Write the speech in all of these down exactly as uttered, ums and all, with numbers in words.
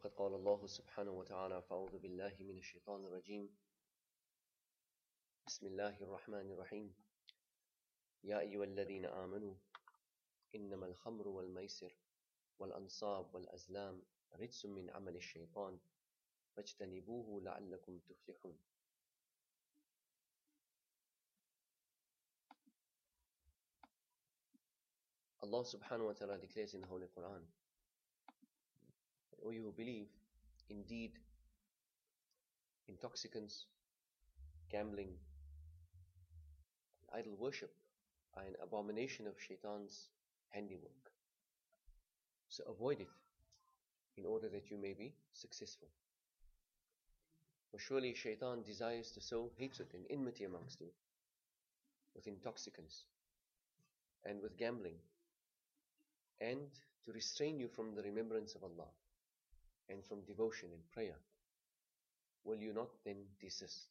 فقد قال الله سبحانه وتعالى فأعوذ بالله من الشيطان الرجيم بسم الله الرحمن الرحيم يا أيها الذين آمنوا إنما الخمر والميسر والأنصاب والأزلام رجس من عمل الشيطان فاجتنبوه لعلكم تفلحون. Allah subhanahu wa ta'ala declares in the Holy Quran, O you who believe, indeed intoxicants, gambling, idol worship are an abomination of shaitan's handiwork. So avoid it in order that you may be successful. For surely shaitan desires to sow hatred and enmity amongst you with intoxicants and with gambling, and to restrain you from the remembrance of Allah and from devotion and prayer. Will you not then desist?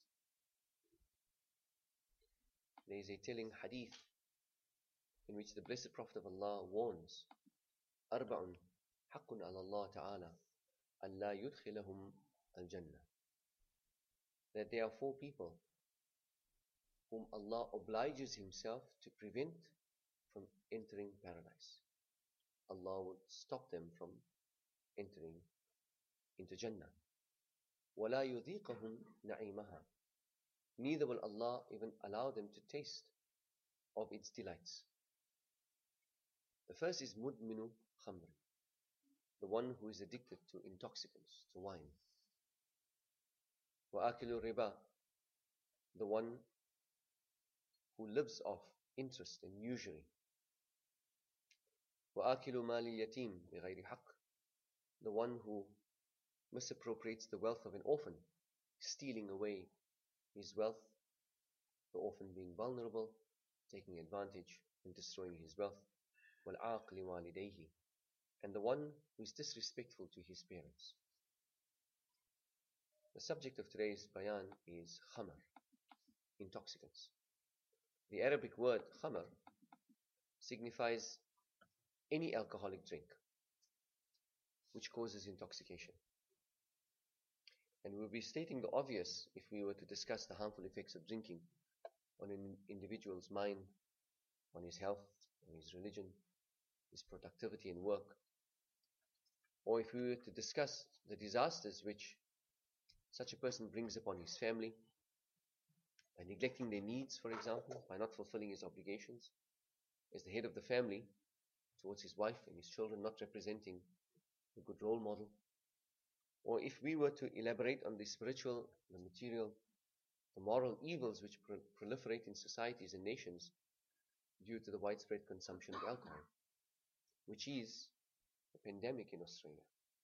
There is a telling hadith in which the Blessed Prophet of Allah warns, أربع حق على الله تعالى ألا يدخلهم الجنة, that there are four people whom Allah obliges Himself to prevent from entering paradise. Allah would stop them from entering into Jannah. وَلَا يُذِيقَهُمْ نَعِيمَهَا, neither will Allah even allow them to taste of its delights. The first is مُدْمِنُ خَمْرٍ, the one who is addicted to intoxicants, to wine. وَآكِلُ الرِّبَا, the one who lives off interest and usury. وَآكِلُ مَالِ الْيَتِيمِ بِغَيْرِ حَقٍّ, the one who misappropriates the wealth of an orphan, stealing away his wealth, the orphan being vulnerable, taking advantage and destroying his wealth. وَالْعَاقِ لِوَالِدَيْهِ, and the one who is disrespectful to his parents. The subject of today's bayan is khamr, intoxicants. The Arabic word khamr signifies any alcoholic drink which causes intoxication. And we'll be stating the obvious if we were to discuss the harmful effects of drinking on an individual's mind, on his health, on his religion, his productivity and work. Or if we were to discuss the disasters which such a person brings upon his family, by neglecting their needs, for example, by not fulfilling his obligations as the head of the family towards his wife and his children, not representing a good role model. Or if we were to elaborate on the spiritual, the material, the moral evils which pro proliferate in societies and nations due to the widespread consumption of alcohol, which is a pandemic in Australia.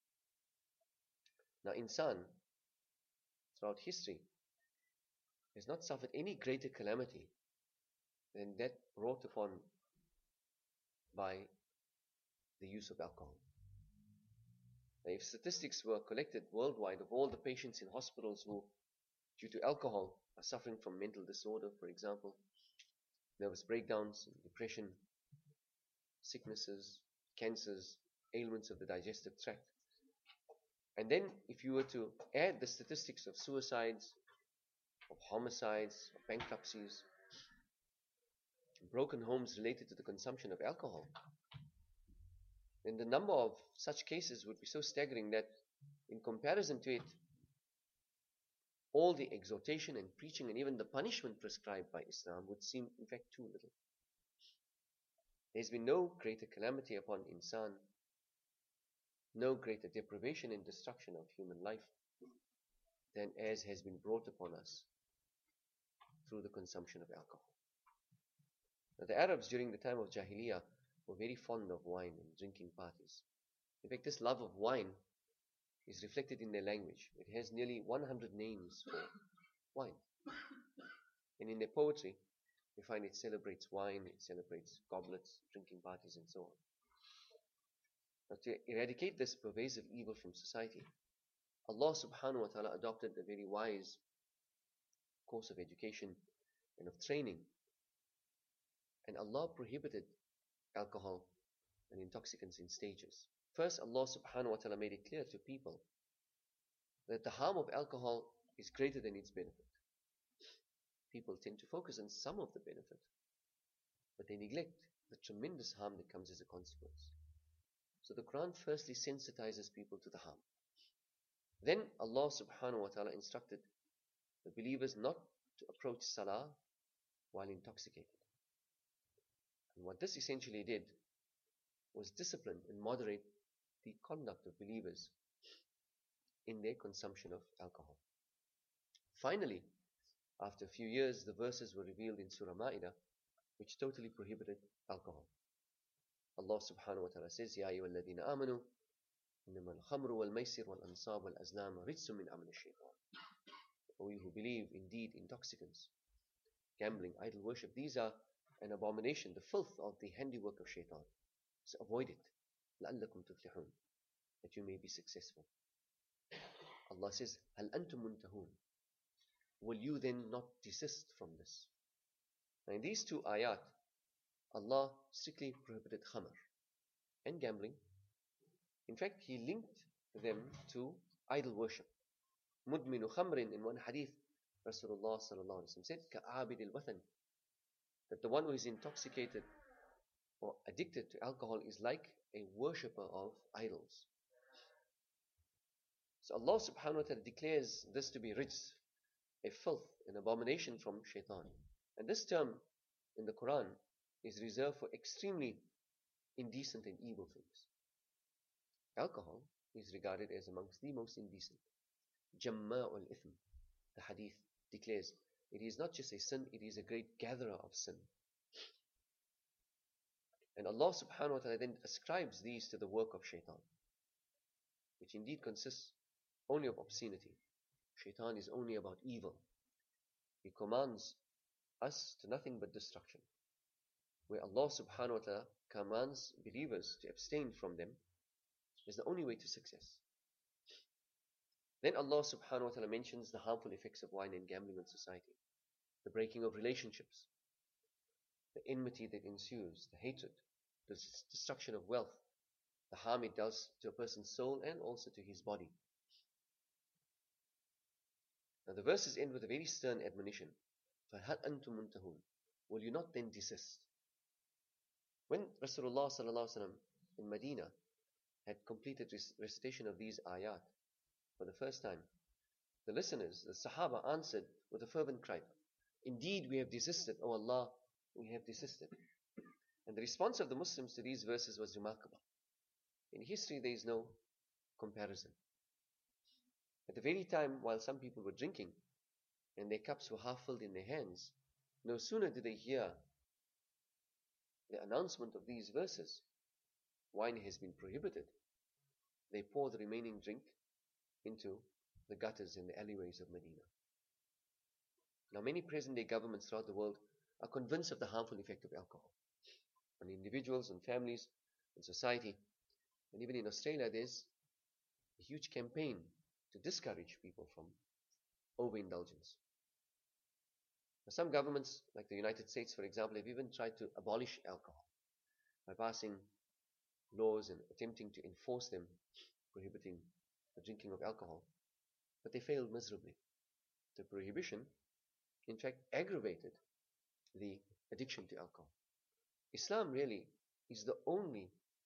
Now, insan, throughout history, has not suffered any greater calamity than that brought upon by the use of alcohol. Now, if statistics were collected worldwide of all the patients in hospitals who, due to alcohol, are suffering from mental disorder, for example, nervous breakdowns, depression, sicknesses, cancers, ailments of the digestive tract, and then if you were to add the statistics of suicides, of homicides, of bankruptcies, broken homes related to the consumption of alcohol, then the number of such cases would be so staggering that in comparison to it, all the exhortation and preaching and even the punishment prescribed by Islam would seem in fact too little. There has been no greater calamity upon insan, no greater deprivation and destruction of human life than as has been brought upon us through the consumption of alcohol. Now, the Arabs during the time of Jahiliyyah were very fond of wine and drinking parties. In fact, this love of wine is reflected in their language. It has nearly one hundred names for wine. And in their poetry, you find it celebrates wine, it celebrates goblets, drinking parties, and so on. Now, to eradicate this pervasive evil from society, Allah subhanahu wa ta'ala adopted a very wise course of education and of training. And Allah prohibited alcohol and intoxicants in stages. First, Allah subhanahu wa ta'ala made it clear to people that the harm of alcohol is greater than its benefit. People tend to focus on some of the benefit, but they neglect the tremendous harm that comes as a consequence. So the Quran firstly sensitizes people to the harm. Then Allah subhanahu wa ta'ala instructed the believers not to approach salah while intoxicated. And what this essentially did was discipline and moderate the conduct of believers in their consumption of alcohol. Finally, after a few years, the verses were revealed in Surah Ma'idah, which totally prohibited alcohol. Allah subhanahu wa ta'ala says, Ya ayyuha alladhina amanu, innama al-khamru wal-maysir wal-ansab wal-azlam rijsum min amali shaytan. O you who believe, indeed intoxicants, gambling, idol worship, these are an abomination, the filth of the handiwork of shaitan. So avoid it, لَأَلَّكُمْ تُفْلِحُونَ, that you may be successful. Allah says, هَلْ أَنْتُمْ مُنْتَهُونَ, will you then not desist from this? Now in these two ayat, Allah strictly prohibited khamr and gambling. In fact, He linked them to idol worship. مُدْمِنُ khamrin, in one hadith, Rasulullah sallallahu alaihi wasallam said, كَعَابِدِ الْوَثَنِ, that the one who is intoxicated or addicted to alcohol is like a worshipper of idols. So Allah subhanahu wa ta'ala declares this to be rijs, a filth, an abomination from shaitan. And this term in the Quran is reserved for extremely indecent and evil things. Alcohol is regarded as amongst the most indecent. Jamma'ul ithm, the hadith declares, it is not just a sin, it is a great gatherer of sin. And Allah subhanahu wa ta'ala then ascribes these to the work of shaitan, which indeed consists only of obscenity. Shaitan is only about evil. He commands us to nothing but destruction. Where Allah subhanahu wa ta'ala commands believers to abstain from them is the only way to success. Then Allah subhanahu wa ta'ala mentions the harmful effects of wine and gambling on society, the breaking of relationships, the enmity that ensues, the hatred, the destruction of wealth, the harm it does to a person's soul and also to his body. Now the verses end with a very stern admonition. فَهَلْ أَنْتُمْ مُنْتَهُونَ, will you not then desist? When Rasulullah sallallahu alaihi wasallam in Medina had completed recitation of these ayat for the first time, the listeners, the Sahaba, answered with a fervent cry, indeed we have desisted, O Allah, we have desisted. And the response of the Muslims to these verses was remarkable. In history there is no comparison. At the very time while some people were drinking and their cups were half filled in their hands, no sooner did they hear the announcement of these verses, wine has been prohibited, they pour the remaining drink into the gutters and the alleyways of Medina. Now many present-day governments throughout the world are convinced of the harmful effect of alcohol on individuals, on families, on society. And even in Australia there's a huge campaign to discourage people from overindulgence. Now, some governments, like the United States for example, have even tried to abolish alcohol by passing laws and attempting to enforce them, prohibiting the drinking of alcohol. But they failed miserably. The prohibition, in fact, aggravated the addiction to alcohol. Islam really is the only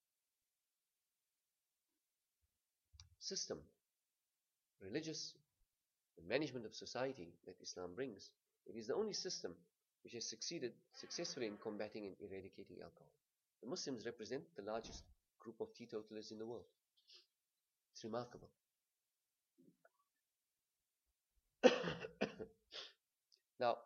system, religious, the management of society that Islam brings. It is the only system which has succeeded successfully in combating and eradicating alcohol. The Muslims represent the largest group of teetotalers in the world. It's remarkable. Now,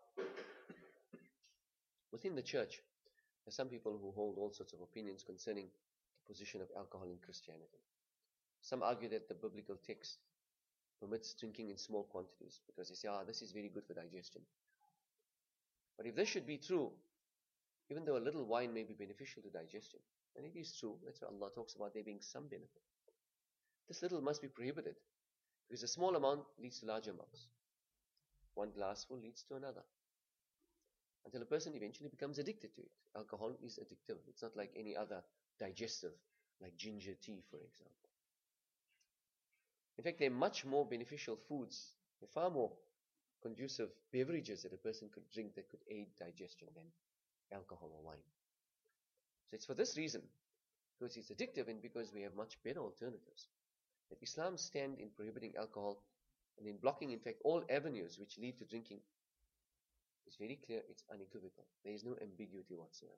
within the church, there are some people who hold all sorts of opinions concerning the position of alcohol in Christianity. Some argue that the biblical text permits drinking in small quantities because they say, ah, this is very good for digestion. But if this should be true, even though a little wine may be beneficial to digestion, and it is true, that's why Allah talks about there being some benefit, this little must be prohibited because a small amount leads to large amounts. One glassful leads to another, until a person eventually becomes addicted to it. Alcohol is addictive. It's not like any other digestive, like ginger tea, for example. In fact, they're much more beneficial foods, they're far more conducive beverages that a person could drink that could aid digestion than alcohol or wine. So it's for this reason, because it's addictive and because we have much better alternatives, that Islam stand in prohibiting alcohol and in blocking, in fact, all avenues which lead to drinking. It's very clear, it's unequivocal. There is no ambiguity whatsoever.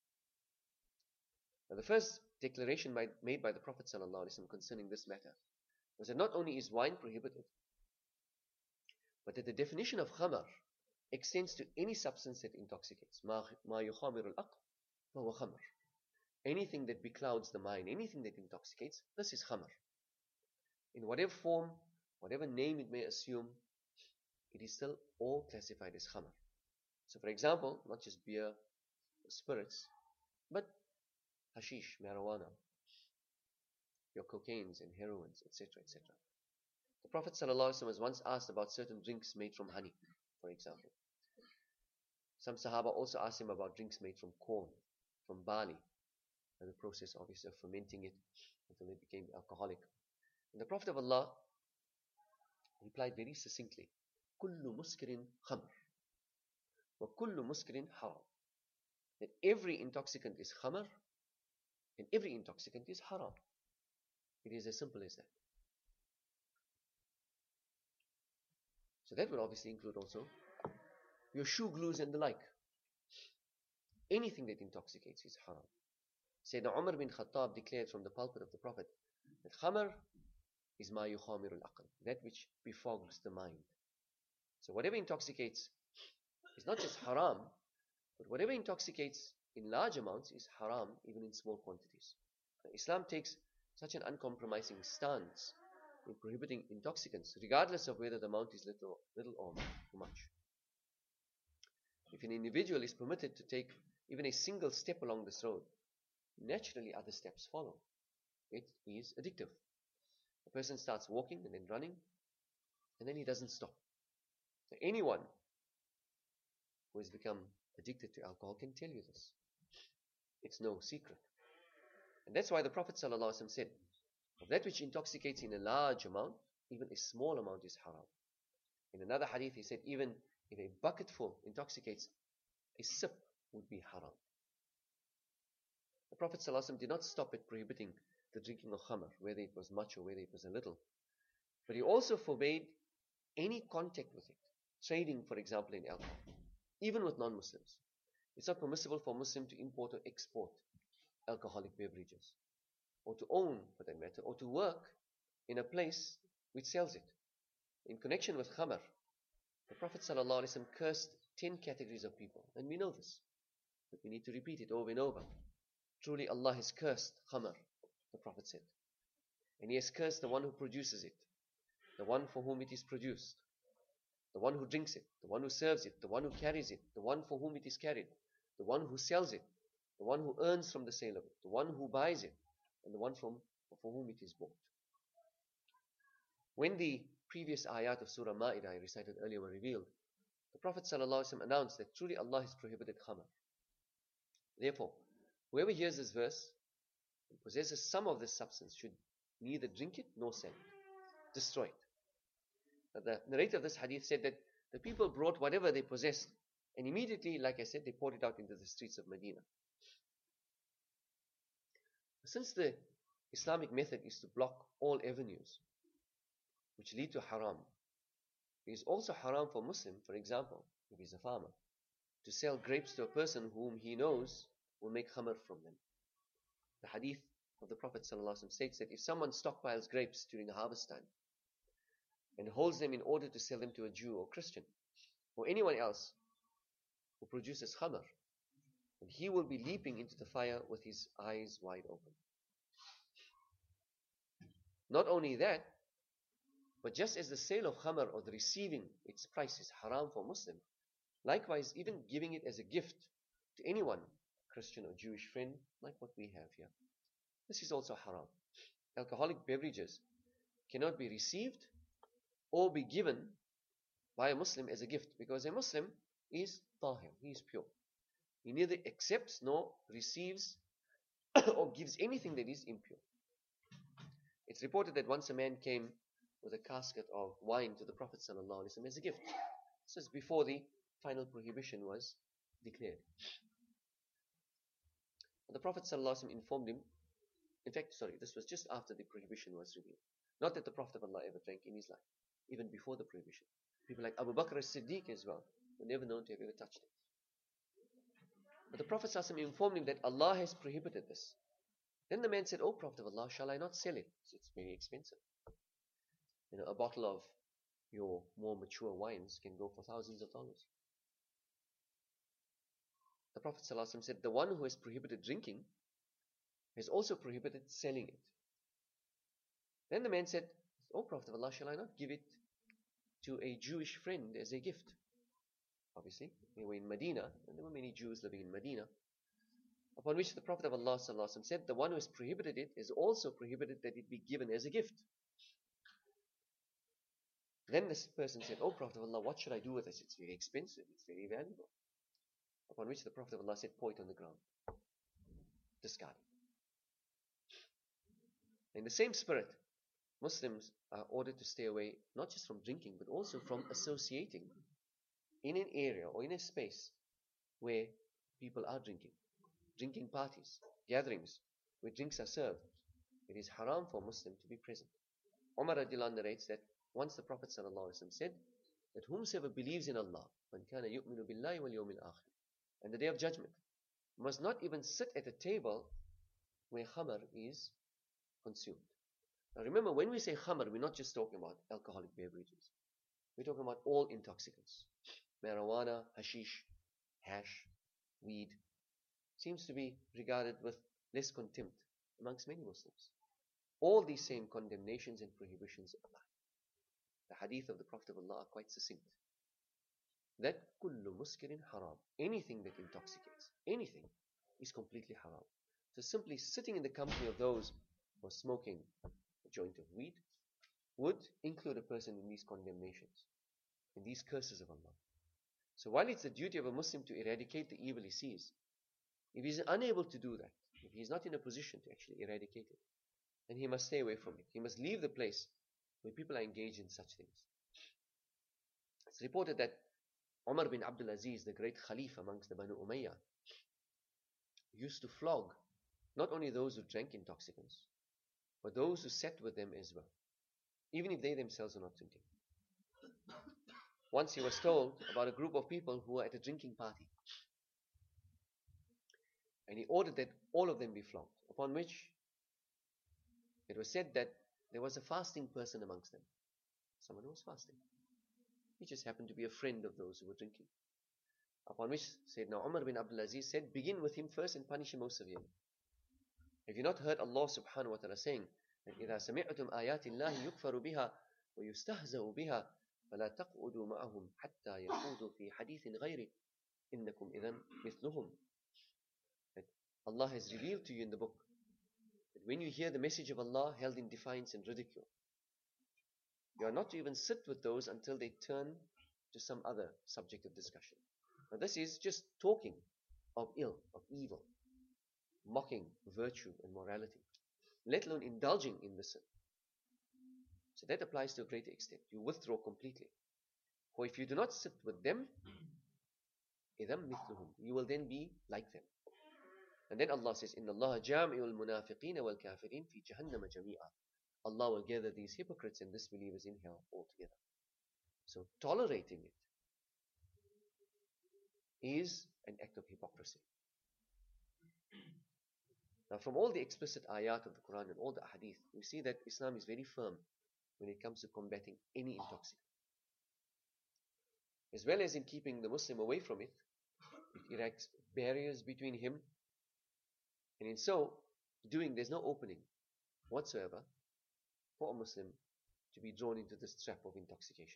Now, the first declaration made by the Prophet ﷺ concerning this matter was that not only is wine prohibited, but that the definition of khamar extends to any substance that intoxicates. Ma yukhamiru al-aql, fahuwa khamar. Anything that beclouds the mind, anything that intoxicates, this is khamar. In whatever form, whatever name it may assume, it is still all classified as khamar. So for example, not just beer or spirits, but hashish, marijuana, your cocaines and heroines, et cetera, et cetera. The Prophet ﷺ was once asked about certain drinks made from honey, for example. Some Sahaba also asked him about drinks made from corn, from barley, and the process obviously of fermenting it until it became alcoholic. And the Prophet of Allah replied very succinctly, Kullu muskirin khamr, wa kullu muskirin haram. That every intoxicant is khamr, and every intoxicant is haram. It is as simple as that. So that would obviously include also your shoe glues and the like. Anything that intoxicates is haram. Sayyidina Umar bin Khattab declared from the pulpit of the Prophet that khamr is ma yukhamiru al-aql, that which befogs the mind. So whatever intoxicates is not just haram, but whatever intoxicates in large amounts is haram, even in small quantities. Now, Islam takes such an uncompromising stance in prohibiting intoxicants, regardless of whether the amount is little, little or much. If an individual is permitted to take even a single step along this road, naturally other steps follow. It is addictive. A person starts walking and then running, and then he doesn't stop. So anyone who has become addicted to alcohol can tell you this. It's no secret. And that's why the Prophet ﷺ said, of that which intoxicates in a large amount, even a small amount is haram. In another hadith, he said, even if a bucketful intoxicates, a sip would be haram. The Prophet ﷺ did not stop at prohibiting the drinking of khamr, whether it was much or whether it was a little. But he also forbade any contact with it. Trading, for example, in alcohol, even with non-Muslims. It's not permissible for a Muslim to import or export alcoholic beverages, or to own, for that matter, or to work in a place which sells it. In connection with khamr, the Prophet ﷺ cursed ten categories of people, and we know this, but we need to repeat it over and over. Truly Allah has cursed khamr, the Prophet said, and He has cursed the one who produces it, the one for whom it is produced, the one who drinks it, the one who serves it, the one who carries it, the one for whom it is carried, the one who sells it, the one who earns from the sale of it, the one who buys it, and the one from, for whom it is bought. When the previous ayat of Surah Ma'idah I recited earlier were revealed, the Prophet ﷺ announced that truly Allah has prohibited khamr. Therefore, whoever hears this verse and possesses some of this substance should neither drink it nor sell it, destroy it. Now, the narrator of this hadith said that the people brought whatever they possessed, and immediately, like I said, they poured it out into the streets of Medina. Since the Islamic method is to block all avenues which lead to haram, it is also haram for a Muslim, for example, if he's a farmer, to sell grapes to a person whom he knows will make khamr from them. The hadith of the Prophet ﷺ states that if someone stockpiles grapes during the harvest time and holds them in order to sell them to a Jew or Christian or anyone else who produces khamr, then he will be leaping into the fire with his eyes wide open. Not only that, but just as the sale of khamr or the receiving its price is haram for a Muslim, likewise even giving it as a gift to anyone, Christian or Jewish friend, like what we have here, this is also haram. Alcoholic beverages cannot be received or be given by a Muslim as a gift, because a Muslim is tahir, he is pure. He neither accepts nor receives or gives anything that is impure. It's reported that once a man came with a casket of wine to the Prophet ﷺ as a gift. This was before the final prohibition was declared. The Prophet ﷺ informed him, in fact, sorry, this was just after the prohibition was revealed. Not that the Prophet of Allah ever drank in his life, even before the prohibition. People like Abu Bakr as-Siddiq as well were never known to have ever touched it. But the Prophet ﷺ informed him that Allah has prohibited this. Then the man said, "O Prophet of Allah, shall I not sell it? It's very expensive. You know, a bottle of your more mature wines can go for thousands of dollars." The Prophet ﷺ said, "The one who has prohibited drinking has also prohibited selling it." Then the man said, "O Prophet of Allah, shall I not give it to a Jewish friend as a gift?" Obviously, they were in Medina, and there were many Jews living in Medina. Upon which the Prophet of Allah ﷺ said, "The one who has prohibited it is also prohibited that it be given as a gift." Then this person said, "O Prophet of Allah, what should I do with this? It's very expensive, it's very valuable." Upon which the Prophet of Allah said, "Pour it on the ground. Discard it." In the same spirit, Muslims are ordered to stay away not just from drinking, but also from associating in an area or in a space where people are drinking. Drinking parties, gatherings, where drinks are served. It is haram for a Muslim to be present. Umar radiallahu anh narrates that once the Prophet ﷺ said that whomsoever believes in Allah, man kana yu'minu billahi wal yawmil akhir, and the day of judgment, must not even sit at a table where khamr is consumed. Now remember, when we say khamr, we're not just talking about alcoholic beverages. We're talking about all intoxicants. Marijuana, hashish, hash, weed, seems to be regarded with less contempt amongst many Muslims. All these same condemnations and prohibitions apply. The hadith of the Prophet of Allah are quite succinct. That kullu muskirin haram. Anything that intoxicates, anything, is completely haram. So simply sitting in the company of those who are smoking a joint of weed would include a person in these condemnations, in these curses of Allah. So while it's the duty of a Muslim to eradicate the evil he sees, if he's unable to do that, if he's not in a position to actually eradicate it, then he must stay away from it. He must leave the place where people are engaged in such things. It's reported that Umar bin Abdul Aziz, the great Khalif amongst the Banu Umayyah, used to flog not only those who drank intoxicants, but those who sat with them as well, even if they themselves were not drinking. Once he was told about a group of people who were at a drinking party, and he ordered that all of them be flogged, upon which it was said that there was a fasting person amongst them. Someone who was fasting. He just happened to be a friend of those who were drinking. Upon which Sayyidina Umar bin Abdul Aziz said, "Begin with him first and punish him most severely." Have you not heard Allah subhanahu wa ta'ala saying that إِذَا سَمِعْتُمْ آيَاتِ اللَّهِ يُكْفَرُ بِهَا وَيُسْتَهْزَأُ بِهَا فَلَا تَقْعُدُوا مَعَهُمْ حَتَّى يَخُوضُوا فِي حَدِيثٍ غَيْرِهِ إِنَّكُمْ إِذًا مِثْلُهُمْ. That Allah has revealed to you in the book that when you hear the message of Allah held in defiance and ridicule, you are not to even sit with those until they turn to some other subject of discussion. Now this is just talking of ill, of evil, mocking virtue and morality, let alone indulging in the sin. So that applies to a greater extent. You withdraw completely. For if you do not sit with them, إِذَمْ مِثْلُهُمْ, you will then be like them. And then Allah says, إِنَّ اللَّهَ جَامِعُ الْمُنَافِقِينَ وَالْكَافِرِينَ فِي جَهَنَّمَ جَمِيعًا. Allah will gather these hypocrites and disbelievers in hell altogether. So tolerating it is an act of hypocrisy. Now from all the explicit ayat of the Quran and all the hadith, we see that Islam is very firm when it comes to combating any intoxicant. As well as in keeping the Muslim away from it, it erects barriers between him, and in so doing there's no opening whatsoever for a Muslim to be drawn into this trap of intoxication.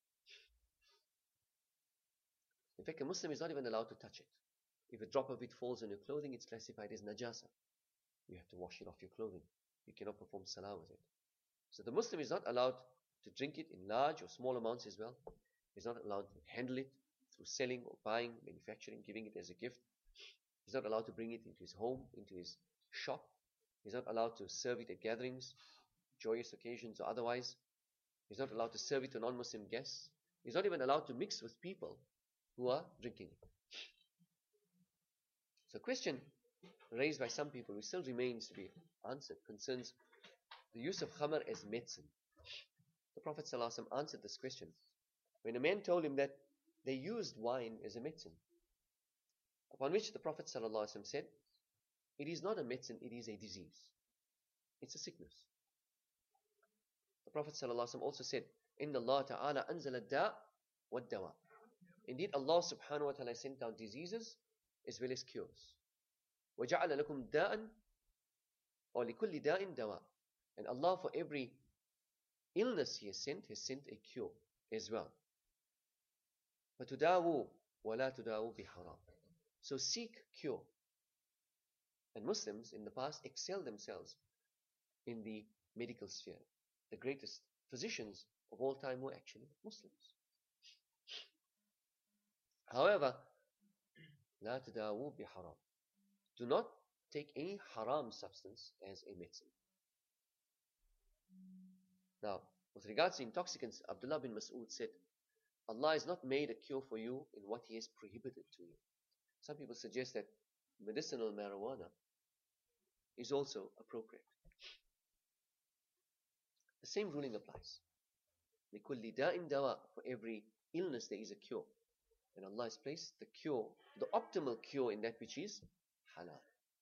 In fact, a Muslim is not even allowed to touch it. If a drop of it falls on your clothing, it's classified as najasa. You have to wash it off your clothing. You cannot perform salah with it. So the Muslim is not allowed to drink it in large or small amounts as well. He's not allowed to handle it through selling or buying, manufacturing, giving it as a gift. He's not allowed to bring it into his home, into his shop. He's not allowed to serve it at gatherings, joyous occasions or otherwise. He's not allowed to serve it to non-Muslim guests. He's not even allowed to mix with people who are drinking it. So, a question raised by some people, which still remains to be answered, concerns the use of khamr as medicine. The Prophet ﷺ answered this question when a man told him that they used wine as a medicine. Upon which the Prophet ﷺ said, it is not a medicine, it is a disease. It's a sickness. The Prophet ﷺ also said, Inna Allah ta'ala anzala da wa dawa. Indeed, Allah subhanahu wa ta'ala sent down diseases as well as cures. وَجَعَلَ لَكُمْ دَاءً or لِكُلِّ دَاءٍ دَوَاء. And Allah, for every illness He has sent, has sent a cure as well. فَتُدَاوُوا وَلَا تُدَاوُوا بِحَرَامٍ. So seek cure. And Muslims in the past excelled themselves in the medical sphere. The greatest physicians of all time were actually Muslims. However, لا تداووا بحرام. Do not take any haram substance as a medicine. Now, with regards to intoxicants, Abdullah bin Mas'ud said, Allah has not made a cure for you in what He has prohibited to you. Some people suggest that medicinal marijuana is also appropriate. The same ruling applies. لِكُلِّ دَاءٍ دَوَاء. For every illness there is a cure. And Allah has placed the cure, the optimal cure in that which is halal.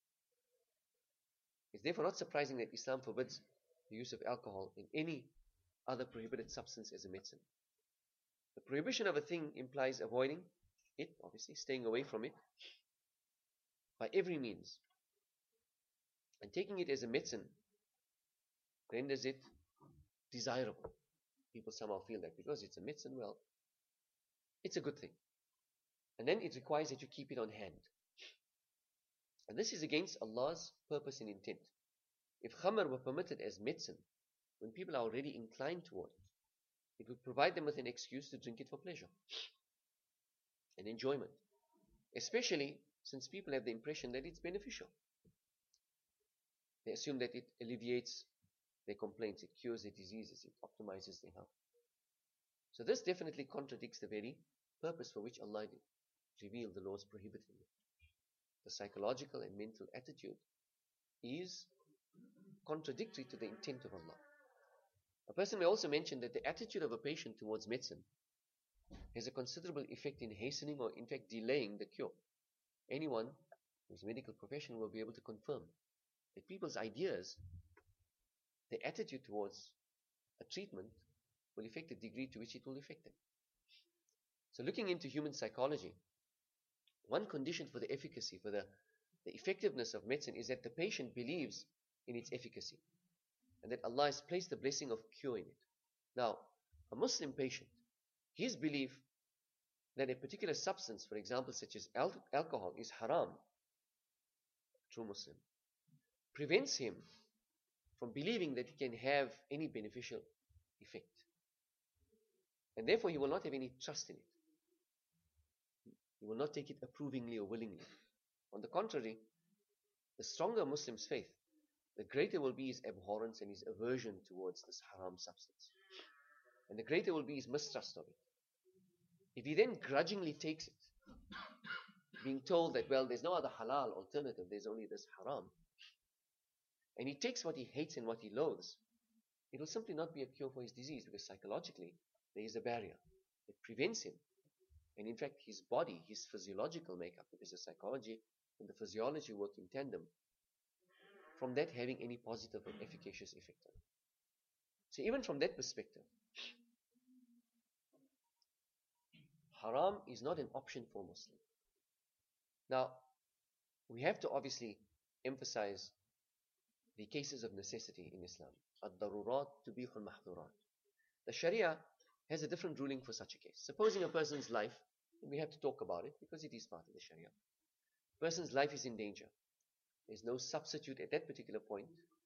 It's therefore not surprising that Islam forbids the use of alcohol in any other prohibited substance as a medicine. The prohibition of a thing implies avoiding it, obviously, staying away from it by every means. And taking it as a medicine renders it desirable. People somehow feel that because it's a medicine, well, it's a good thing. And then it requires that you keep it on hand. And this is against Allah's purpose and intent. If khamr were permitted as medicine, when people are already inclined toward it, it would provide them with an excuse to drink it for pleasure and enjoyment. Especially since people have the impression that it's beneficial. They assume that it alleviates their complaints, it cures their diseases, it optimizes their health. So this definitely contradicts the very purpose for which Allah revealed the laws prohibiting it. The psychological and mental attitude is contradictory to the intent of Allah. A person may also mention that the attitude of a patient towards medicine has a considerable effect in hastening or in fact delaying the cure. Anyone who's a medical professional will be able to confirm that people's ideas, their attitude towards a treatment will affect the degree to which it will affect them. So looking into human psychology, one condition for the efficacy, for the, the effectiveness of medicine is that the patient believes in its efficacy and that Allah has placed the blessing of cure in it. Now, a Muslim patient, his belief that a particular substance, for example, such as al alcohol, is haram, true Muslim, prevents him from believing that he can have any beneficial effect. And therefore he will not have any trust in it. He will not take it approvingly or willingly. On the contrary, the stronger a Muslim's faith, the greater will be his abhorrence and his aversion towards this haram substance. And the greater will be his mistrust of it. If he then grudgingly takes it, being told that, well, there's no other halal alternative, there's only this haram, and he takes what he hates and what he loathes, it will simply not be a cure for his disease, because psychologically there is a barrier that prevents him. And in fact, his body, his physiological makeup, because the psychology and the physiology work in tandem, from that having any positive and efficacious effect on it. So even from that perspective, haram is not an option for Muslim. Now, we have to obviously emphasize the cases of necessity in Islam. Ad-darurat tubihul mahdurat. The Sharia has a different ruling for such a case. Supposing a person's life, and we have to talk about it because it is part of the Sharia. A person's life is in danger. There's no substitute at that particular point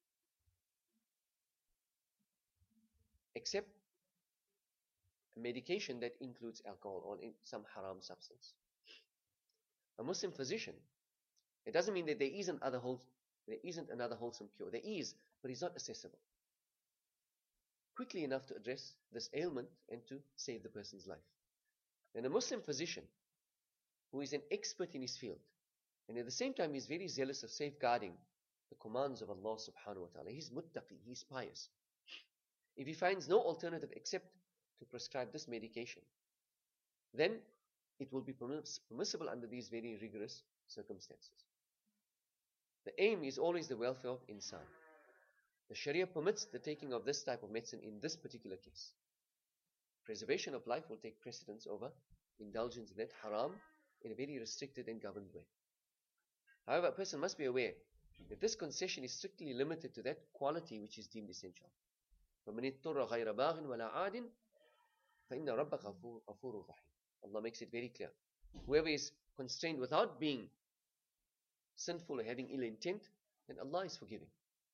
except a medication that includes alcohol or in some haram substance. A Muslim physician, it doesn't mean that there isn't other whole, there isn't another wholesome cure. There is, but it's not accessible. quickly enough to address this ailment and to save the person's life. And a Muslim physician who is an expert in his field and at the same time is very zealous of safeguarding the commands of Allah subhanahu wa ta'ala. He's muttaqi, he's pious. If he finds no alternative except to prescribe this medication, then it will be permissible under these very rigorous circumstances. The aim is always the welfare of insan. The Sharia permits the taking of this type of medicine in this particular case. Preservation of life will take precedence over indulgence in that haram in a very restricted and governed way. However, a person must be aware that this concession is strictly limited to that quality which is deemed essential. فَمَنِ اضْطُرَّ غَيْرَ بَاغٍ وَلَا عَادٍ فَإِنَّ رَبَّكَ غَفُورٌ رَحِيمٌ. Allah makes it very clear. Whoever is constrained without being sinful or having ill intent, then Allah is forgiving.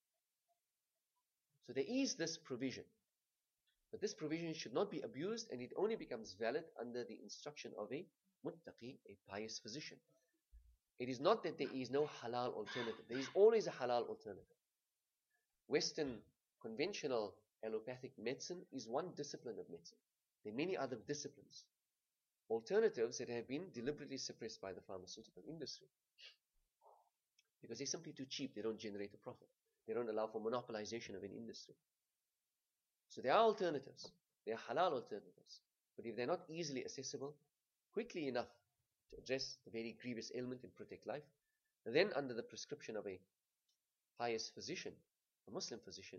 So there is this provision. But this provision should not be abused, and it only becomes valid under the instruction of a muttaqi, a pious physician. It is not that there is no halal alternative. There is always a halal alternative. Western conventional allopathic medicine is one discipline of medicine. There are many other disciplines. Alternatives that have been deliberately suppressed by the pharmaceutical industry. Because they're simply too cheap. They don't generate a profit. They don't allow for monopolization of an industry. So there are alternatives. There are halal alternatives. But if they're not easily accessible, quickly enough to address the very grievous ailment and protect life, then under the prescription of a pious physician, a Muslim physician,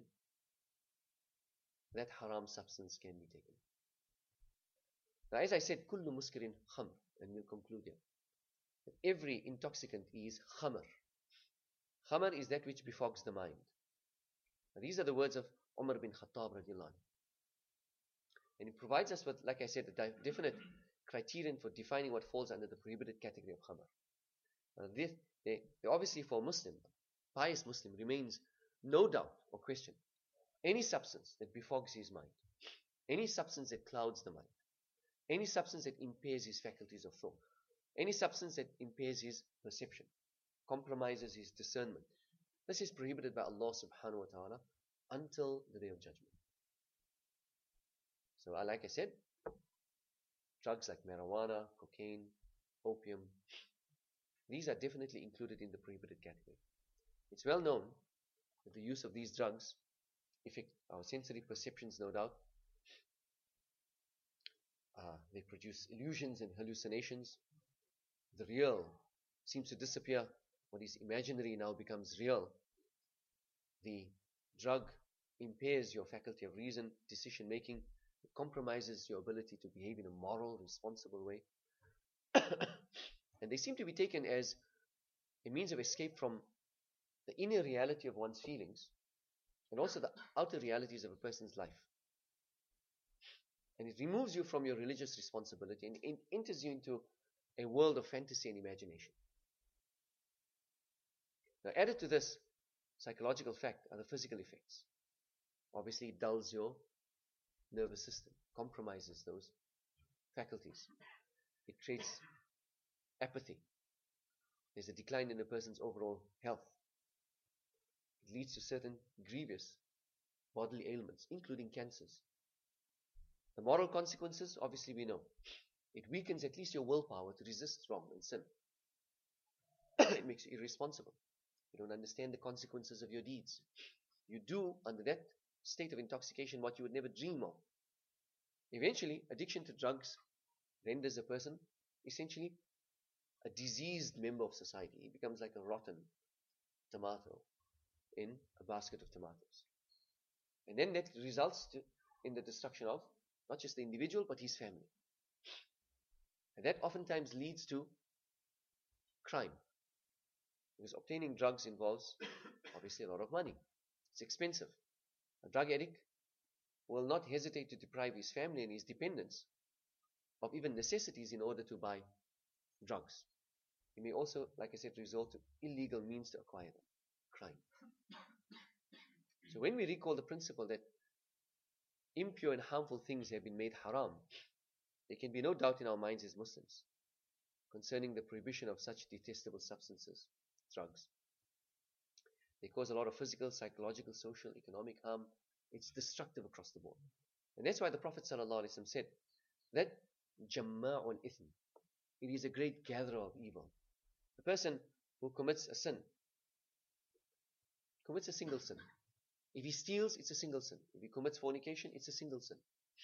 that haram substance can be taken. Now, as I said, kullu muskirin khamr, and we'll conclude here. That every intoxicant is khamr. Khamr is that which befogs the mind. Now, these are the words of Umar bin Khattab radiallahu anhu. And it provides us with, like I said, a definite criterion for defining what falls under the prohibited category of khamr. Now, they, they, they obviously for a Muslim, pious Muslim, remains no doubt or question. Any substance that befogs his mind, any substance that clouds the mind, any substance that impairs his faculties of thought, any substance that impairs his perception, compromises his discernment, this is prohibited by Allah subhanahu wa ta'ala until the day of judgment. So, like I said, drugs like marijuana, cocaine, opium, these are definitely included in the prohibited category. It's well known that the use of these drugs affect our sensory perceptions, no doubt. Uh, they produce illusions and hallucinations. The real seems to disappear. What is imaginary now becomes real. The drug impairs your faculty of reason, decision making. It compromises your ability to behave in a moral, responsible way. And they seem to be taken as a means of escape from the inner reality of one's feelings and also the outer realities of a person's life. And it removes you from your religious responsibility and it enters you into a world of fantasy and imagination. Now, added to this psychological fact are the physical effects. Obviously, it dulls your nervous system, compromises those faculties. It creates apathy. There's a decline in a person's overall health. It leads to certain grievous bodily ailments, including cancers. The moral consequences, obviously we know. It weakens at least your willpower to resist wrong and sin. It makes you irresponsible. You don't understand the consequences of your deeds. You do, under that state of intoxication, what you would never dream of. Eventually, addiction to drugs renders a person essentially a diseased member of society. He becomes like a rotten tomato in a basket of tomatoes. And then that results to, in the destruction of not just the individual, but his family. And that oftentimes leads to crime. Because obtaining drugs involves, obviously, a lot of money. It's expensive. A drug addict will not hesitate to deprive his family and his dependents of even necessities in order to buy drugs. It may also, like I said, result to illegal means to acquire them. Crime. So when we recall the principle that impure and harmful things have been made haram, there can be no doubt in our minds as Muslims concerning the prohibition of such detestable substances, drugs. They cause a lot of physical, psychological, social, economic harm It's destructive across the board. And that's why the Prophet ﷺ said that Jamma'ul ithm, it is a great gatherer of evil. The person who commits a sin, commits a single sin. If he steals, it's a single sin. If he commits fornication, it's a single sin.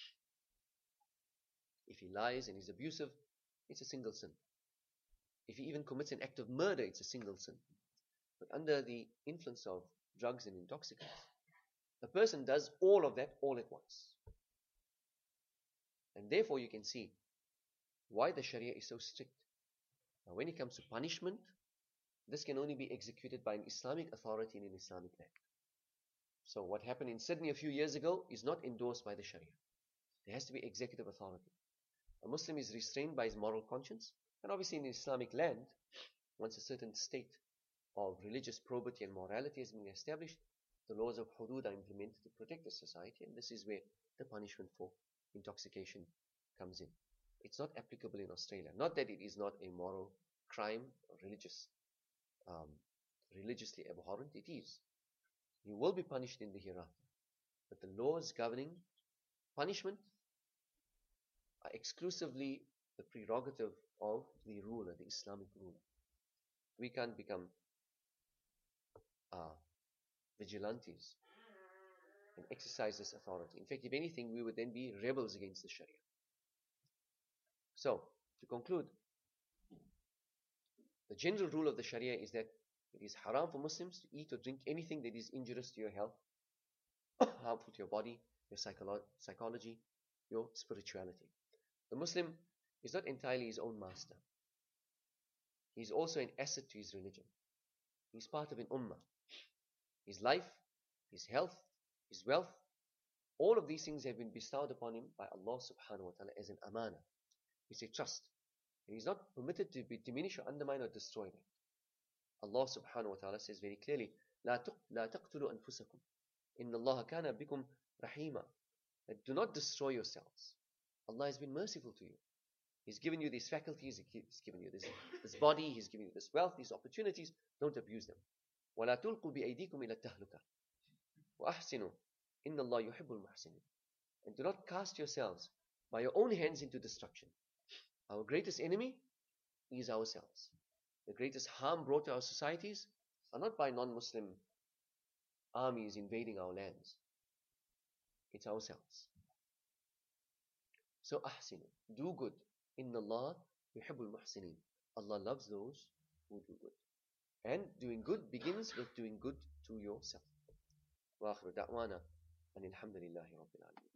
If he lies and is abusive, it's a single sin. If he even commits an act of murder, it's a single sin. But under the influence of drugs and intoxicants, the person does all of that all at once. And therefore you can see why the Sharia is so strict. Now when it comes to punishment, this can only be executed by an Islamic authority in an Islamic land. So what happened in Sydney a few years ago is not endorsed by the Sharia. There has to be executive authority. A Muslim is restrained by his moral conscience. And obviously in an Islamic land, once a certain state of religious probity and morality has been established, the laws of hudud are implemented to protect the society, and this is where the punishment for intoxication comes in. It's not applicable in Australia. Not that it is not a moral crime or religious, um, religiously abhorrent. It is. You will be punished in the hereafter. But the laws governing punishment are exclusively the prerogative of the ruler, the Islamic ruler. We can't become uh, vigilantes and exercise this authority. In fact, if anything, we would then be rebels against the Sharia. So, to conclude, the general rule of the Sharia is that it is haram for Muslims to eat or drink anything that is injurious to your health, harmful to your body, your psycholo psychology, your spirituality. The Muslim is not entirely his own master. He is also an asset to his religion. He is part of an ummah. His life, his health, his wealth, all of these things have been bestowed upon him by Allah subhanahu wa ta'ala as an amana. It's a trust. And he's not permitted to be diminished or undermined or destroyed. Allah subhanahu wa ta'ala says very clearly, لا تقتلوا أنفسكم إن الله كان بكم رحيما. Do not destroy yourselves. Allah has been merciful to you. He's given you these faculties, He's given you this, this body, He's given you this wealth, these opportunities. Don't abuse them. وَلَا تُلْقُوا بِأَيْدِيكُمْ إِلَى التَّهْلُكَةِ وَأَحْسِنُوا إِنَّ اللَّهَ يُحِبُّ الْمُحْسِنِينَ. And do not cast yourselves by your own hands into destruction. Our greatest enemy is ourselves. The greatest harm brought to our societies are not by non-Muslim armies invading our lands. It's ourselves. So ahsinu, do good. Inna Allah yuhibbul muhsinin. Allah loves those who do good. And doing good begins with doing good to yourself. Wa akhiru da'wana and alhamdulillahi rabbil alamin.